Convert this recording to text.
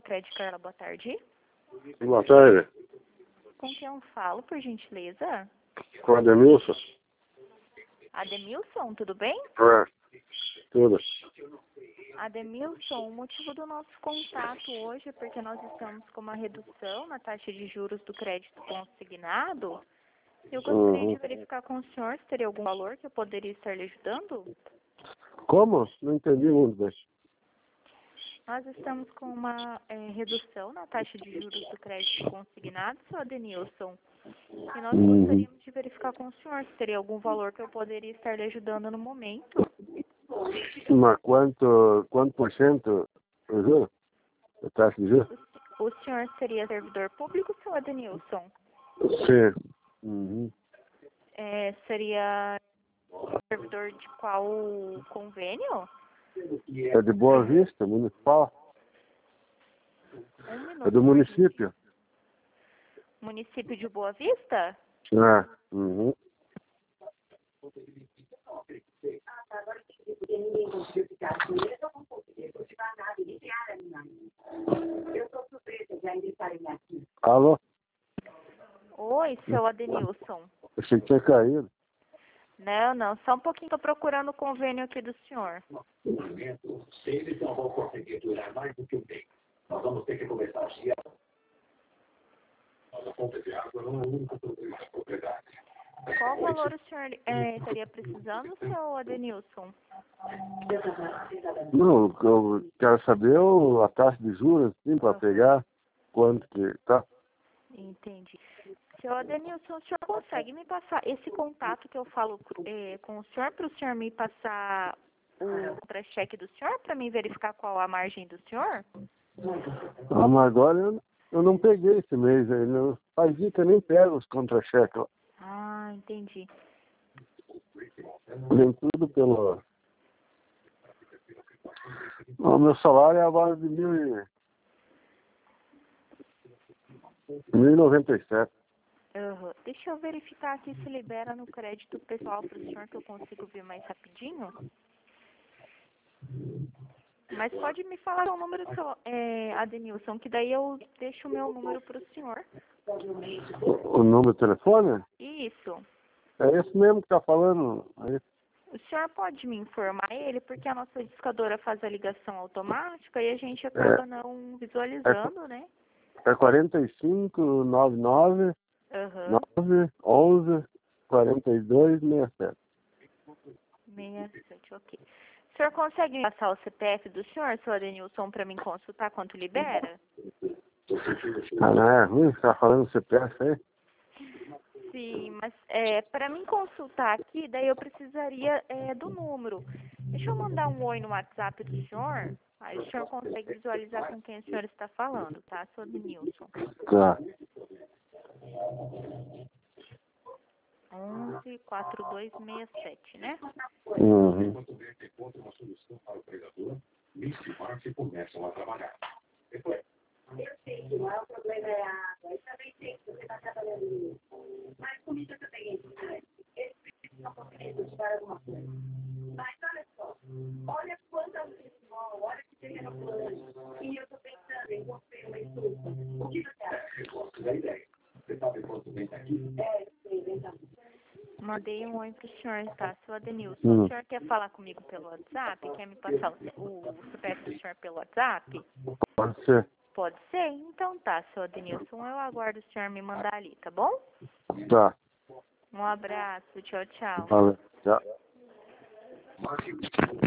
Crédito Carla, boa tarde. Boa tarde. Com quem eu falo, por gentileza? Com a Ademilson? Ademilson, tudo bem? É, tudo. Ademilson, o motivo do nosso contato hoje é porque nós estamos com uma redução na taxa de juros do crédito consignado. Eu gostaria de verificar com o senhor se teria algum valor que eu poderia estar lhe ajudando. Como? Não entendi muito bem. Nós estamos com uma redução na taxa de juros do crédito consignado, seu Adenilson. E nós gostaríamos de verificar com o senhor se teria algum valor que eu poderia estar lhe ajudando no momento. Mas quanto por cento, juro? A taxa de juros? O senhor seria servidor público, seu Adenilson? Sim. Uhum. Seria servidor de qual convênio? É de Boa Vista, municipal. Um minuto. É do município. Município de Boa Vista? É. Uhum. Alô? Oi, seu Adenilson. Achei que tinha caído. Não, só um pouquinho, estou procurando o convênio aqui do senhor. Eles não vão conseguir durar mais do que um mês. Nós vamos ter que começar a girar. A conta de água não é o único problema da propriedade. Qual valor o senhor estaria precisando, seu Adenilson? Não, eu quero saber a taxa de juros, assim, para pegar quanto que tá. Entendi. Seu Adenilson, o senhor consegue me passar esse contato que eu falo com o senhor, para o senhor me passar o contra-cheque do senhor, para mim verificar qual a margem do senhor? Ah, mas agora eu não peguei esse mês aí. Não. Faz dia que eu nem pego os contra-cheques lá. Ah, entendi. Vem tudo pelo... O meu salário é a base de 1.097. Deixa eu verificar aqui se libera no crédito pessoal para o senhor, que eu consigo ver mais rapidinho. Mas pode me falar o número, seu Adenilson, que daí eu deixo o meu número para o senhor. O número de telefone? Isso. É esse mesmo que tá falando. Aí. O senhor pode me informar ele, porque a nossa discadora faz a ligação automática e a gente acaba não visualizando, né? É 4599 911 42 67. 67, ok. O senhor consegue me passar o CPF do senhor, seu Adenilson, para mim consultar quanto libera? Ah, não é ruim? Você tá falando CPF aí? Sim, mas para mim consultar aqui, daí eu precisaria do número. Deixa eu mandar um oi no WhatsApp do senhor, aí o senhor consegue visualizar com quem o senhor está falando, tá, seu Adenilson? Tá. 114267, né? Uhum. Enquanto vê que encontra uma solução para o predador, Misty e Marcy começam a trabalhar. Depois. Eu sei que o maior problema é a água. Eu também sei que você está trabalhando nisso. Mas comida também é importante. Eles precisam conseguir cultivar alguma coisa. Mas olha só. Olha quantas vezes olha que terreno plano. E eu estou pensando em construir uma estufa. O que você acha? Eu gosto da ideia. Você sabe quanto vem daqui? Eu sei, vem cá. Mandei um oi pro senhor, tá, seu Adenilson. O senhor quer falar comigo pelo WhatsApp? Quer me passar o CPF do senhor pelo WhatsApp? Pode ser. Pode ser? Então tá, seu Adenilson. Eu aguardo o senhor me mandar ali, tá bom? Tá. Um abraço, tchau, tchau. Valeu. Tchau.